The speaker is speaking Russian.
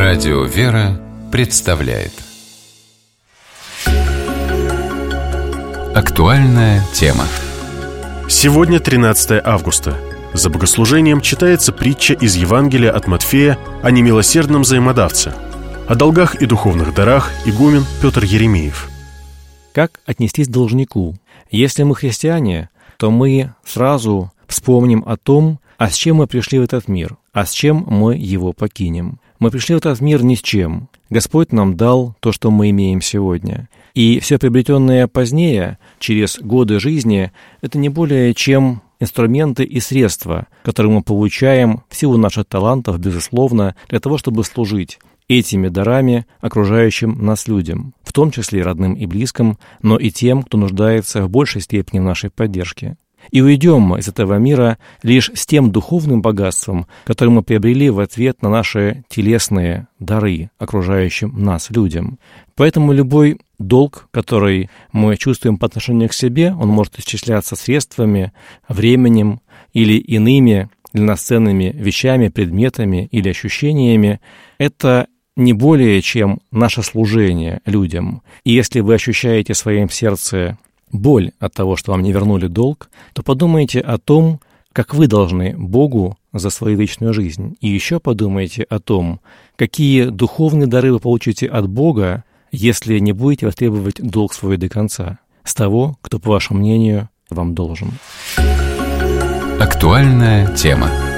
Радио «Вера» представляет актуальная тема. Сегодня 13 августа. За богослужением читается притча из Евангелия от Матфея о немилосердном взаимодавце. О долгах и духовных дарах игумен Петр Еремеев. Как отнестись к должнику? Если мы христиане, то мы сразу вспомним о том, а с чем мы пришли в этот мир, а с чем мы его покинем. Мы пришли в этот мир ни с чем. Господь нам дал то, что мы имеем сегодня. И все приобретенное позднее, через годы жизни, это не более чем инструменты и средства, которые мы получаем в силу наших талантов, безусловно, для того, чтобы служить этими дарами окружающим нас людям, в том числе и родным и близким, но и тем, кто нуждается в большей степени в нашей поддержке. И уйдем мы из этого мира лишь с тем духовным богатством, которое мы приобрели в ответ на наши телесные дары окружающим нас людям. Поэтому любой долг, который мы чувствуем по отношению к себе, он может исчисляться средствами, временем или иными для нас ценными вещами, предметами или ощущениями. Это не более чем наше служение людям. И если вы ощущаете в своем сердце боль от того, что вам не вернули долг, то подумайте о том, как вы должны Богу за свою вечную жизнь. И еще подумайте о том, какие духовные дары вы получите от Бога, если не будете востребовать долг свой до конца, с того, кто, по вашему мнению, вам должен. Актуальная тема.